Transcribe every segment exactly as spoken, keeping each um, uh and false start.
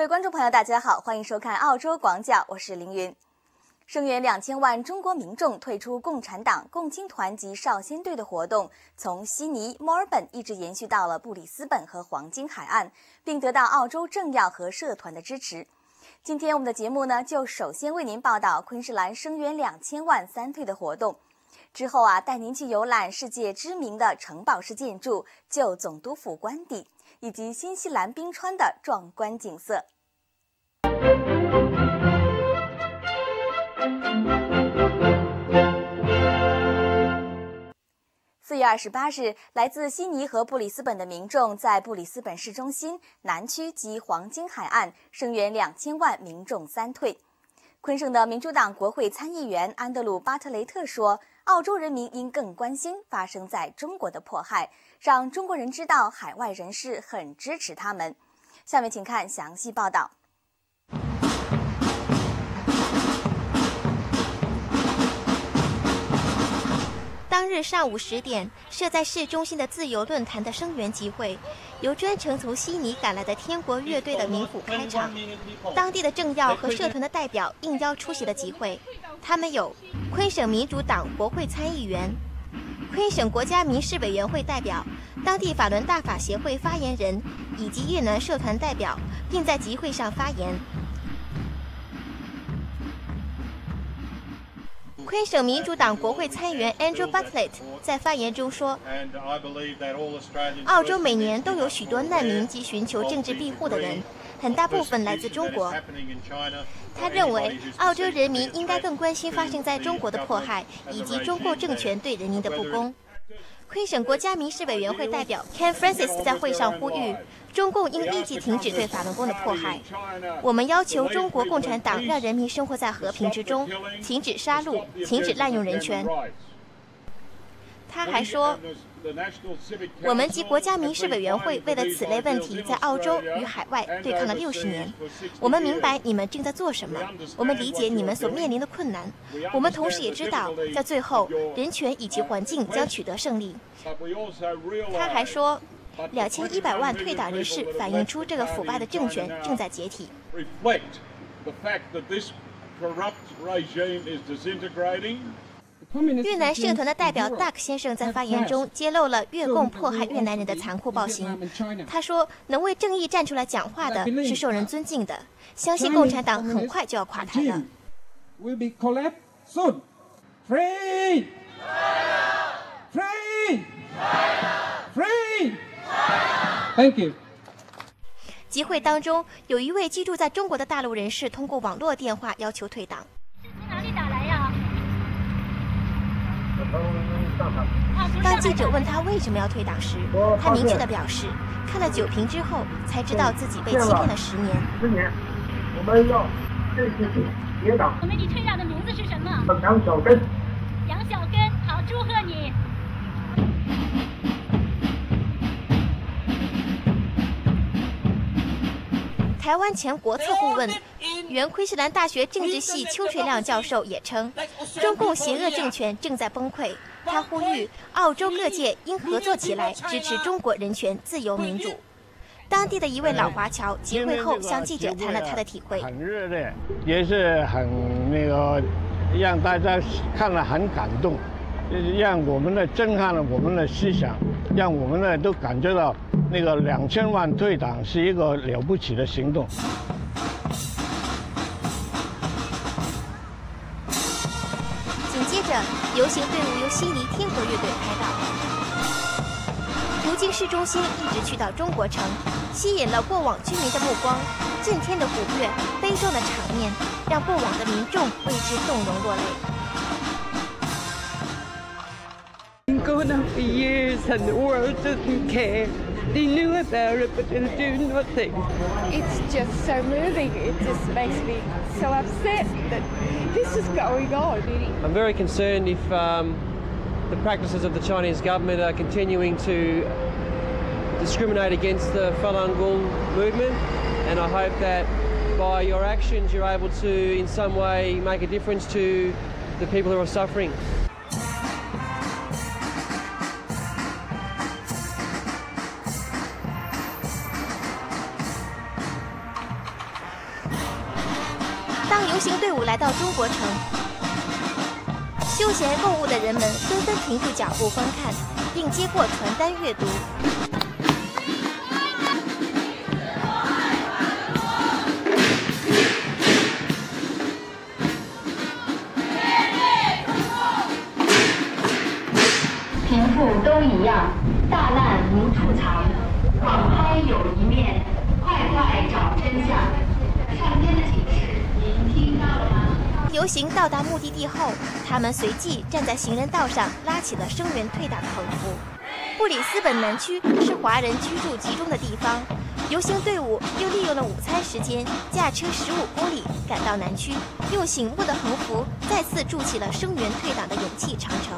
各位观众朋友，大家好，欢迎收看澳洲广角，我是凌云。声援两千万中国民众退出共产党、共青团及少先队的活动，从悉尼、墨尔本一直延续到了布里斯本和黄金海岸，并得到澳洲政要和社团的支持。今天我们的节目呢，就首先为您报道昆士兰声援两千万三退的活动，之后啊，带您去游览世界知名的城堡式建筑、旧总督府官邸，以及新西兰冰川的壮观景色。四月二十八日，来自悉尼和布里斯本的民众在布里斯本市中心、南区及黄金海岸声援两千万民众三退。昆省的民主党国会参议员安德鲁·巴特雷特说，澳洲人民应更关心发生在中国的迫害，让中国人知道海外人士很支持他们。下面请看详细报道。 当日上午十点，设在市中心的自由论坛的声援集会，由专程从悉尼赶来的天国乐队的民府开场。当地的政要和社团的代表应邀出席了集会，他们有昆省民主党国会参议员、昆省国家民事委员会代表、当地法轮大法协会发言人以及越南社团代表，并在集会上发言。昆省民主党国会参议员 Andrew Bartlett 在发言中说，澳洲每年都有许多难民及寻求政治庇护的人，很大部分来自中国。他认为澳洲人民应该更关心发生在中国的迫害，以及中共政权对人民的不公。昆省国家民事委员会代表 Ken Francis 在会上呼吁，中共应立即停止对法轮功的迫害。我们要求中国共产党让人民生活在和平之中，停止杀戮，停止滥用人权。他还说，我们及国家民事委员会为了此类问题在澳洲与海外对抗了六十年。我们明白你们正在做什么，我们理解你们所面临的困难。我们同时也知道，在最后，人权以及环境将取得胜利。他还说，两千一百万退党人士反映出这个腐败的政权正在解体。越南社团的代表 Duck 先生在发言中揭露了越共迫害越南人的残酷暴行。他说，能为正义站出来讲话的是受人尊敬的，相信共产党很快就要垮台了。 Thank you. 集会当中，有一位居住在中国的大陆人士通过网络电话要求退党。 是从哪里打来呀？ 当记者问他为什么要退党时，他明确地表示，看了酒瓶之后才知道自己被欺骗了十年。 十年，我们要正式结党。 我们你退党的名字是什么？ 杨小根。 杨小根，好，祝贺你。 台湾前国策顾问、原昆士兰大学政治系邱垂亮教授也称，中共邪恶政权正在崩溃。他呼吁澳洲各界应合作起来，支持中国人权、自由、民主。当地的一位老华侨集会后向记者谈了他的体会。 很热烈，也是很那个，让大家看了很感动，让我们的震撼了我们的思想，让我们呢都感觉到那个两千万退党是一个了不起的行动。 紧接着，游行队伍由悉尼天国乐队开道，途经市中心，一直去到中国城，吸引了过往居民的目光。震天的鼓乐、悲壮的场面，让过往的民众为之动容落泪。 Gone on for years and the world doesn't care. They knew about it, but they'll do nothing. It's just so moving. It just makes me so upset that this is going on. I'm very concerned if um, the practices of the Chinese government are continuing to discriminate against the Falun Gong movement, and I hope that by your actions you're able to in some way make a difference to the people who are suffering. 当游行队伍来到中国城，休闲购物的人们纷纷停住脚步观看，并接过传单阅读。 贫富都一样，大难无处藏，网拍有一面，快快找真相。上天的警示，您听到了吗？ 游行到达目的地后，他们随即站在行人道上拉起了声援退党的横幅。布里斯本南区是华人居住集中的地方，游行队伍又利用了午餐时间，驾车十五公里赶到南区，用醒目的横幅再次筑起了声援退党的勇气长城。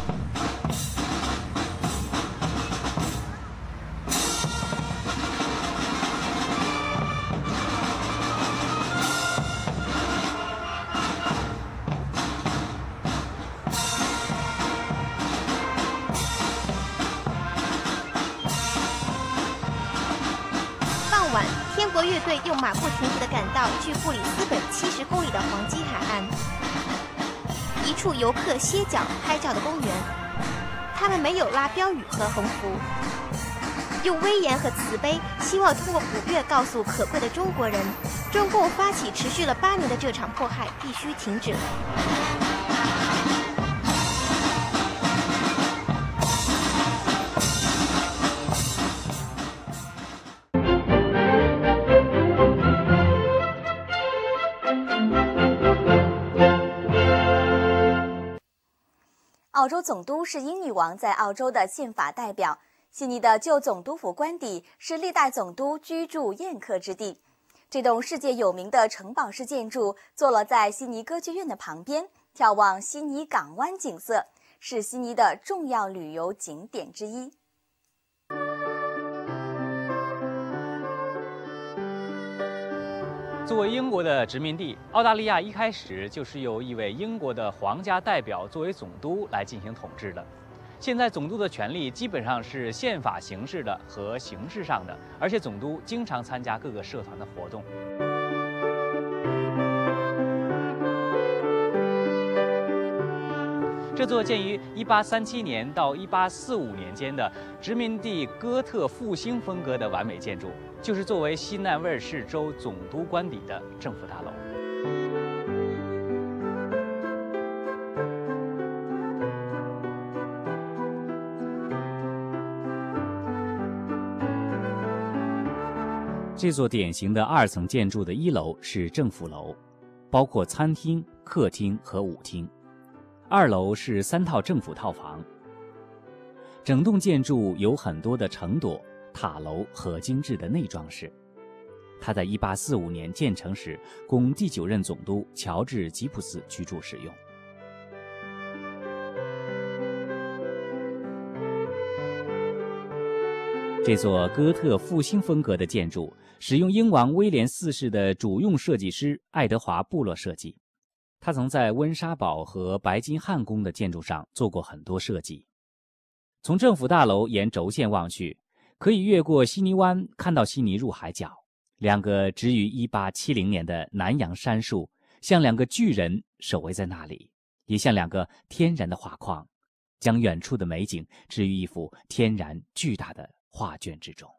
天国乐队又马不停蹄地赶到距布里斯本七十公里的黄基海岸，一处游客歇脚拍照的公园。他们没有拉标语和横幅，用威严和慈悲，希望通过古乐告诉可贵的中国人，中共发起持续了八年的这场迫害必须停止。 澳洲总督是英女王在澳洲的宪法代表。悉尼的旧总督府官邸是历代总督居住宴客之地。这栋世界有名的城堡式建筑坐落在悉尼歌剧院的旁边，眺望悉尼港湾景色，是悉尼的重要旅游景点之一。 作为英国的殖民地，澳大利亚一开始就是由一位英国的皇家代表作为总督来进行统治的。现在总督的权力基本上是宪法形式的和形式上的，而且总督经常参加各个社团的活动。这座建于一八三七年到一八四五年间的殖民地哥特复兴风格的完美建筑，就是作为西南威尔士州总督官邸的政府大楼。 这座典型的二层建筑的一楼是政府楼，包括餐厅、客厅和舞厅。二楼是三套政府套房。整栋建筑有很多的城垛、塔楼和精致的内装饰。它在一八四五年建成时，供第九任总督乔治·吉普斯居住使用。这座哥特复兴风格的建筑使用英王威廉四世的主用设计师爱德华·布洛设计。他曾在温莎堡和白金汉宫的建筑上做过很多设计。从政府大楼沿轴线望去，可以越过悉尼湾看到悉尼入海角，两个植于一八七零年的南洋杉树像两个巨人守卫在那里，也像两个天然的画框，将远处的美景置于一幅天然巨大的画卷之中。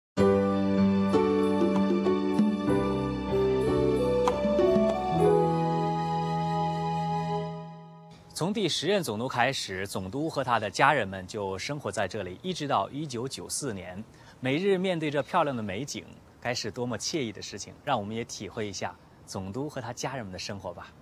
从第十任总督开始，总督和他的家人们就生活在这里，一直到一九九四年。每日面对着漂亮的美景，该是多么惬意的事情！让我们也体会一下总督和他家人们的生活吧。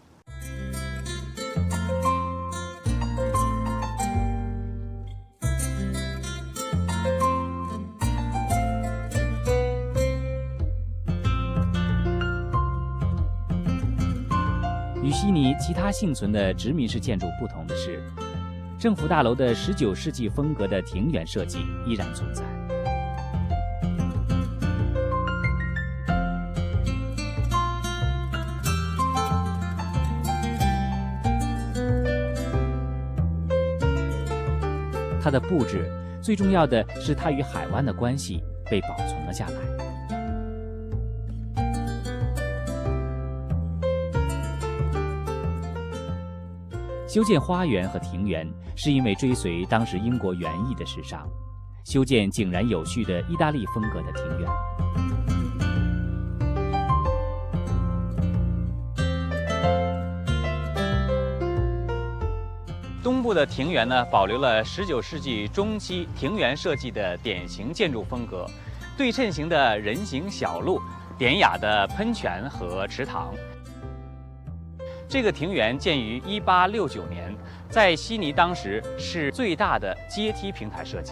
与悉尼其他幸存的殖民式建筑不同的是，政府大楼的十九世纪风格的庭园设计依然存在。它的布置最重要的是它与海湾的关系被保存了下来。 修建花园和庭园，是因为追随当时英国园艺的时尚，修建井然有序的意大利风格的庭园。 东部的庭园呢，保留了十九世纪中期庭园设计的典型建筑风格，对称型的人行小路，典雅的喷泉和池塘。这个庭园建于一八六九年，在悉尼当时是最大的阶梯平台设计。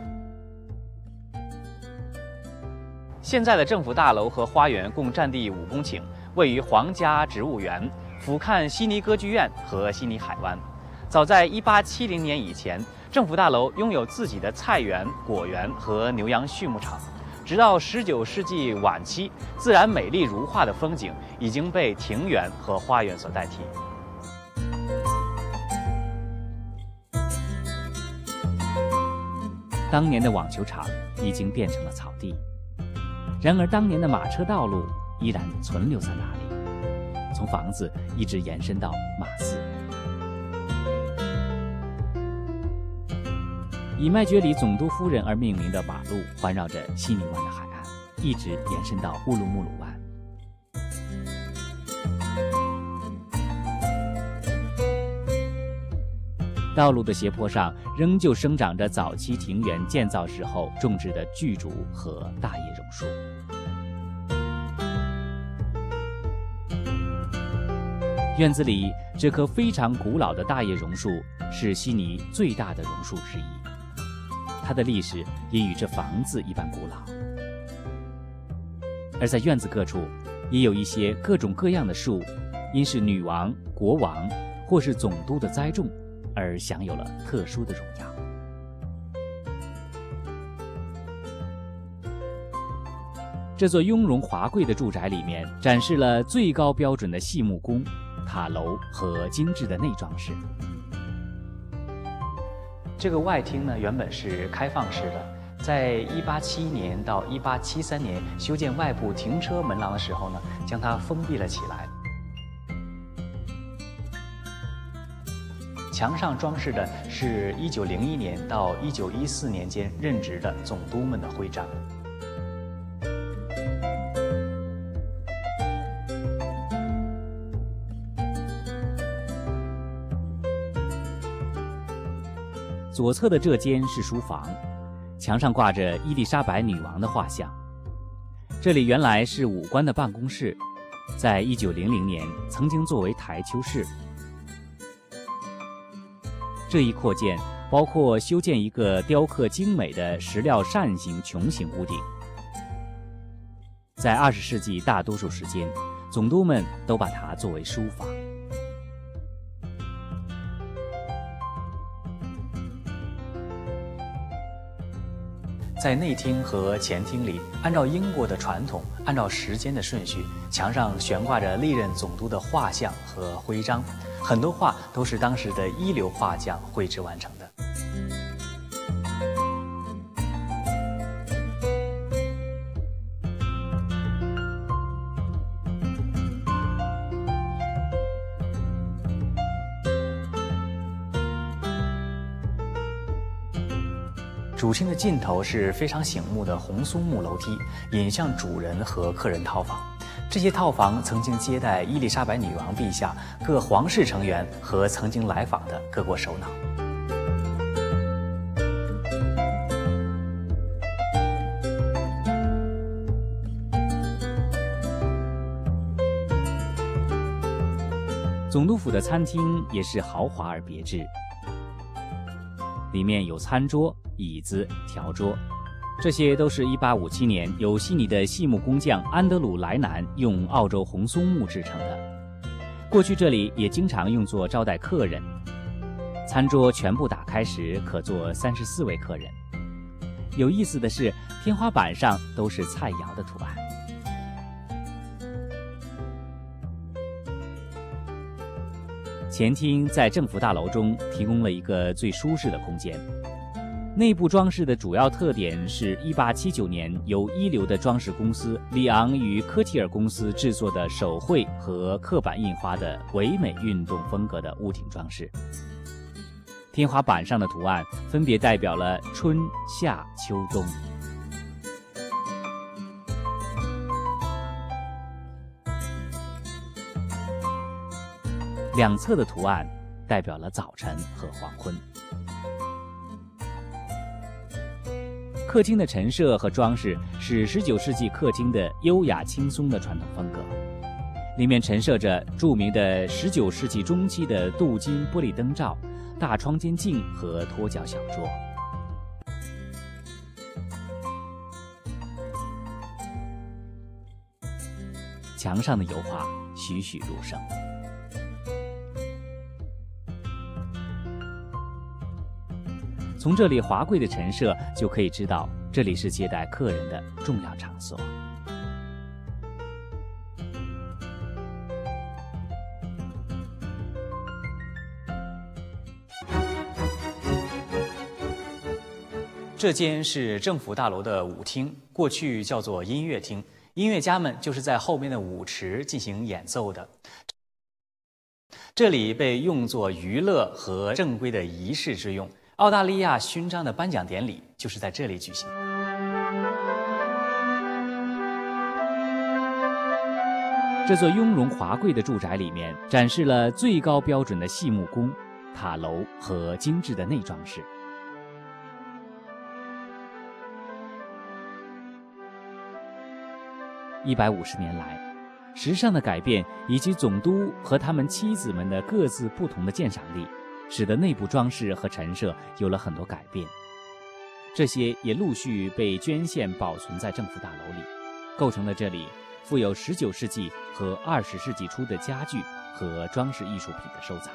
现在的政府大楼和花园共占地五公顷，位于皇家植物园，俯瞰悉尼歌剧院和悉尼海湾。早在一八七零年以前，政府大楼拥有自己的菜园、果园和牛羊畜牧场。直到十九世纪晚期，自然美丽如画的风景已经被庭园和花园所代替。 当年的网球场已经变成了草地，然而当年的马车道路依然存留在那里，从房子一直延伸到马寺。以麦觉里总督夫人而命名的马路环绕着悉尼湾的海岸，一直延伸到乌鲁木鲁湾。道路的斜坡上仍旧生长着早期庭园建造时候种植的巨竹和大叶榕树。院子里这棵非常古老的大叶榕树是悉尼最大的榕树之一，它的历史也与这房子一般古老。而在院子各处也有一些各种各样的树，因是女王、国王或是总督的栽种而享有了特殊的荣耀。这座雍容华贵的住宅里面展示了最高标准的细木工、塔楼和精致的内装饰。 这个外厅呢，原本是开放式的，在一八七一年到一八七三年修建外部停车门廊的时候呢，将它封闭了起来。墙上装饰的是一九零一年到一九一四年间任职的总督们的徽章。 左侧的这间是书房，墙上挂着伊丽莎白女王的画像。这里原来是武官的办公室，在一九零零年曾经作为台丘室。这一扩建包括修建一个雕刻精美的石料扇形穹形屋顶。在二十世纪大多数时间，总督们都把它作为书房。 在内厅和前厅里，按照英国的传统，按照时间的顺序，墙上悬挂着历任总督的画像和徽章，很多画都是当时的一流画匠绘制完成的。主厅的尽头是非常醒目的红松木楼梯，引向主人和客人套房。这些套房曾经接待伊丽莎白女王陛下、各皇室成员和曾经来访的各国首脑。 总督府的餐厅也是豪华而别致，里面有餐桌、椅子、条桌，这些都是一八五七年由悉尼的细木工匠安德鲁·莱南用澳洲红松木制成的。过去这里也经常用作招待客人，餐桌全部打开时可坐三十四位客人。有意思的是，天花板上都是菜肴的图案。前厅在政府大楼中提供了一个最舒适的空间， 内部装饰的主要特点是一八七九年由一流的装饰公司里昂与科提尔公司制作的手绘和刻板印花的唯美运动风格的屋顶装饰。天花板上的图案分别代表了春夏秋冬。两侧的图案代表了早晨和黄昏。客厅的陈设和装饰是十九世纪客厅的优雅轻松的传统风格，里面陈设着著名的十九世纪中期的镀金玻璃灯罩、大窗间镜和托脚小桌。墙上的油画栩栩如生。从这里华贵的陈设就可以知道，这里是接待客人的重要场所。 这间是政府大楼的舞厅，过去叫做音乐厅，音乐家们就是在后面的舞池进行演奏的。这里被用作娱乐和正规的仪式之用。澳大利亚勋章的颁奖典礼就是在这里举行。 这座雍容华贵的住宅里面展示了最高标准的细木工、塔楼和精致的内装饰。一百五十年来，时尚的改变以及总督和他们妻子们的各自不同的鉴赏力，使得内部装饰和陈设有了很多改变，这些也陆续被捐献保存在政府大楼里，构成了这里富有十九世纪和二十世纪初的家具和装饰艺术品的收藏。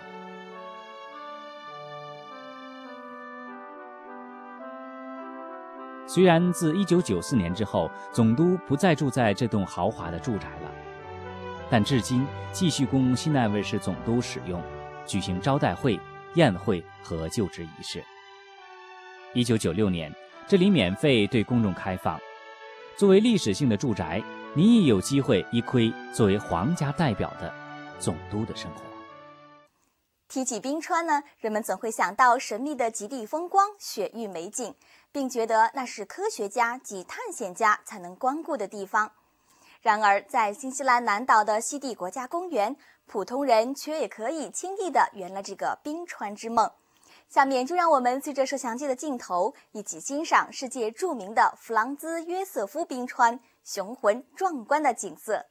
虽然自一九九四年之后，总督不再住在这栋豪华的住宅了，但至今继续供新南威尔士总督使用，举行招待会、宴会和就职仪式。一九九六年，这里免费对公众开放。作为历史性的住宅，你也有机会一窥作为皇家代表的总督的生活。 提起冰川呢，人们总会想到神秘的极地风光、雪域美景，并觉得那是科学家及探险家才能光顾的地方。然而，在新西兰南岛的西地国家公园，普通人却也可以轻易地圆了这个冰川之梦。下面就让我们随着摄像机的镜头，一起欣赏世界著名的弗朗兹约瑟夫冰川雄浑壮观的景色。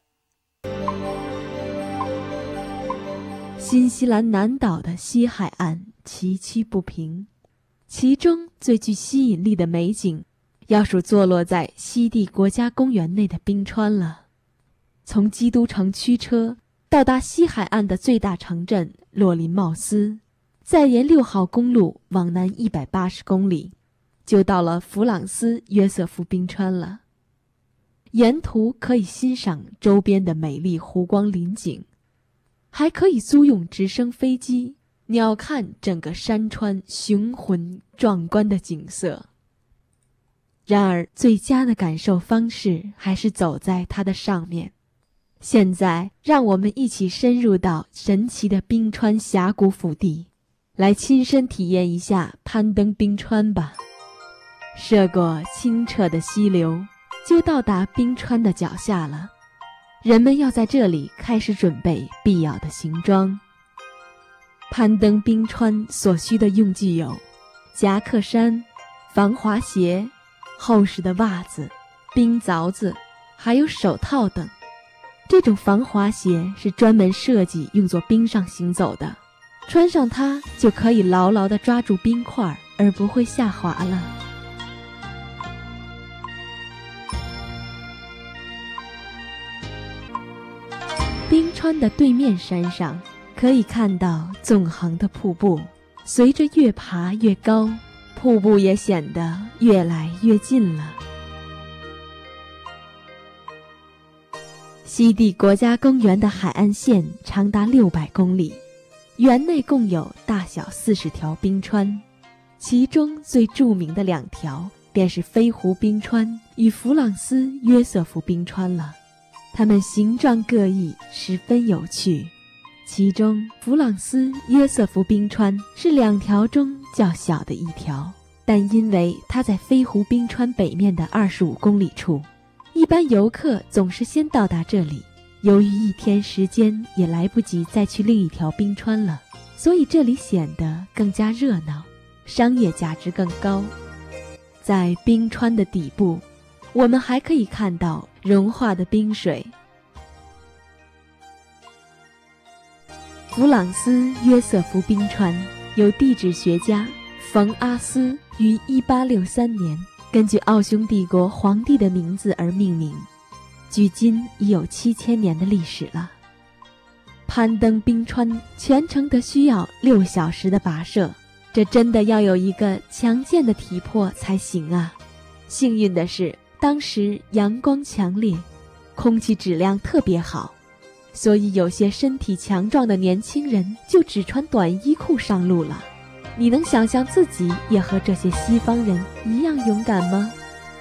新西兰南岛的西海岸崎岖不平，其中最具吸引力的美景，要数坐落在西地国家公园内的冰川了。从基督城驱车到达西海岸的最大城镇洛林茂斯，再沿六号公路往南一百八十公里，就到了弗朗斯约瑟夫冰川了。沿途可以欣赏周边的美丽湖光林景，还可以租用直升飞机鸟瞰整个山川雄浑壮观的景色。然而最佳的感受方式还是走在它的上面。现在让我们一起深入到神奇的冰川峡谷腹地，来亲身体验一下攀登冰川吧。涉过清澈的溪流，就到达冰川的脚下了。人们要在这里开始准备必要的行装。攀登冰川所需的用具有夹克衫、防滑鞋、厚实的袜子、冰凿子，还有手套等。这种防滑鞋是专门设计用作冰上行走的，穿上它就可以牢牢地抓住冰块，而不会下滑了。冰川的对面山上可以看到纵横的瀑布，随着越爬越高，瀑布也显得越来越近了。西地国家公园的海岸线长达六百公里，园内共有大小四十条冰川， 其中最著名的两条便是飞湖冰川与弗朗斯约瑟夫冰川了。它们形状各异，十分有趣。其中弗朗斯约瑟夫冰川是两条中较小的一条，但因为它在飞湖冰川北面的二十五公里处，一般游客总是先到达这里，由于一天时间也来不及再去另一条冰川了，所以这里显得更加热闹，商业价值更高。在冰川的底部，我们还可以看到融化的冰水。弗朗斯约瑟夫冰川由地质学家冯阿斯于一八六三年根据奥匈帝国皇帝的名字而命名，距今已有七千年的历史了。攀登冰川全程得需要六小时的跋涉，这真的要有一个强健的体魄才行啊！幸运的是，当时阳光强烈，空气质量特别好，所以有些身体强壮的年轻人就只穿短衣裤上路了。你能想象自己也和这些西方人一样勇敢吗？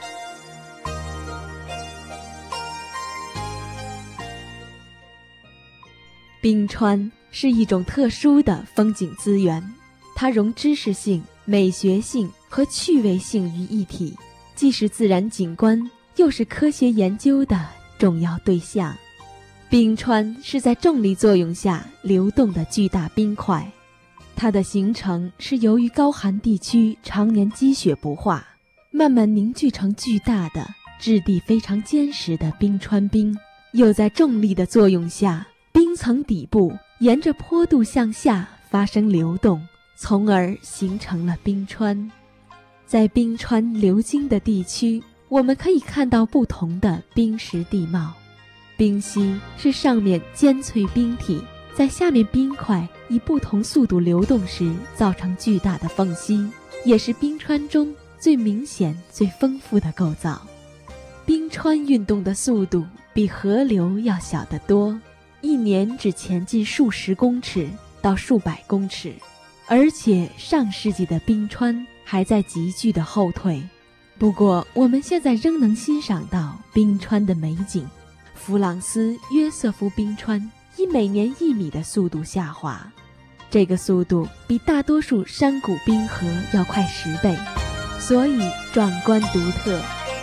冰川是一种特殊的风景资源，它融知识性、美学性和趣味性于一体，既是自然景观，又是科学研究的重要对象。冰川是在重力作用下流动的巨大冰块，它的形成是由于高寒地区常年积雪不化，慢慢凝聚成巨大的、质地非常坚实的冰川冰，又在重力的作用下，冰层底部沿着坡度向下发生流动，从而形成了冰川。在冰川流经的地区，我们可以看到不同的冰蚀地貌。冰溪是上面尖脆冰体在下面冰块以不同速度流动时造成巨大的缝隙，也是冰川中最明显最丰富的构造。冰川运动的速度比河流要小得多，一年只前进数十公尺到数百公尺，而且上世纪的冰川还在急剧的后退。不过我们现在仍能欣赏到冰川的美景。弗朗斯约瑟夫冰川以每年一米的速度下滑，这个速度比大多数山谷冰河要快十倍，所以壮观独特。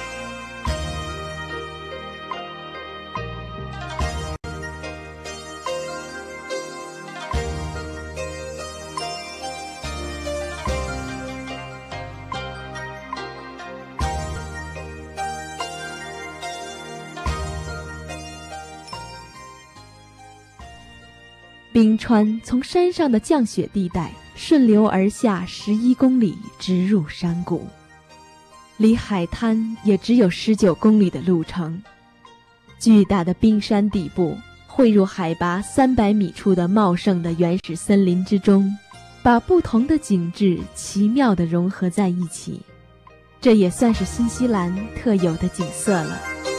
冰川从山上的降雪地带顺流而下十一公里，直入山谷，离海滩也只有十九公里的路程。巨大的冰山底部汇入海拔三百米处的茂盛的原始森林之中，把不同的景致奇妙地融合在一起，这也算是新西兰特有的景色了。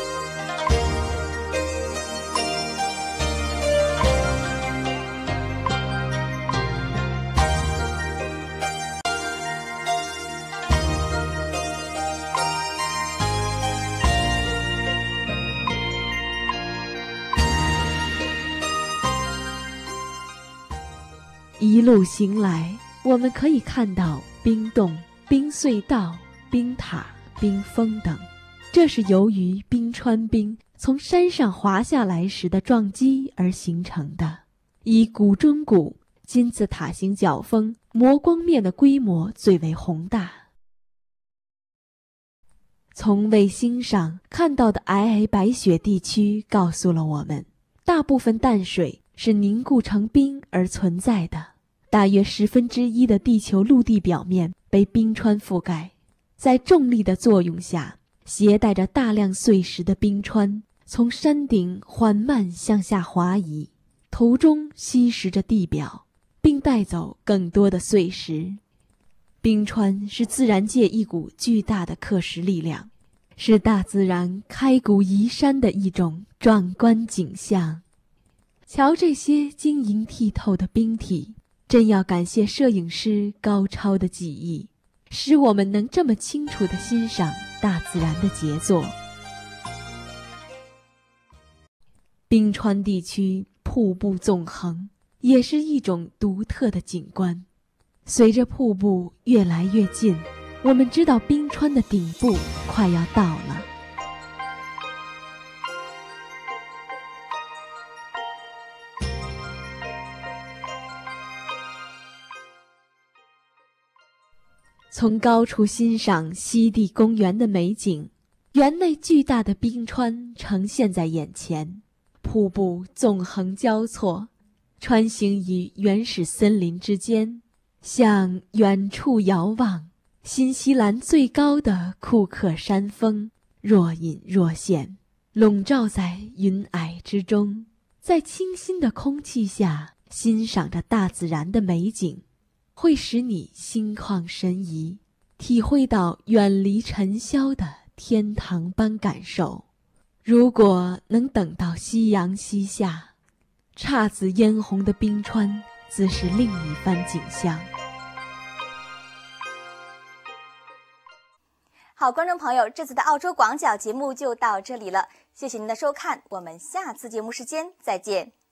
一路行来，我们可以看到冰洞、冰隧道、冰塔、冰峰等，这是由于冰川冰从山上滑下来时的撞击而形成的。以谷中谷金字塔形角峰磨光面的规模最为宏大。从卫星上看到的皑皑白雪地区告诉了我们，大部分淡水是凝固成冰而存在的，大约十分之一的地球陆地表面被冰川覆盖。在重力的作用下，携带着大量碎石的冰川从山顶缓慢向下滑移，途中吸食着地表，并带走更多的碎石。冰川是自然界一股巨大的克蚀力量，是大自然开谷移山的一种壮观景象。瞧这些晶莹剔透的冰体，真要感谢摄影师高超的技艺。 使我们能这么清楚地欣赏大自然的杰作。冰川地区瀑布纵横，也是一种独特的景观。随着瀑布越来越近，我们知道冰川的顶部快要到了。从高处欣赏西地公园的美景，园内巨大的冰川呈现在眼前，瀑布纵横交错，穿行于原始森林之间。向远处遥望，新西兰最高的库克山峰若隐若现，笼罩在云霭之中。在清新的空气下欣赏着大自然的美景，会使你心旷神怡，体会到远离尘嚣的天堂般感受。如果能等到夕阳西下，姹紫嫣红的冰川自是另一番景象。 好，观众朋友，这次的澳洲广角节目就到这里了，谢谢您的收看，我们下次节目时间再见。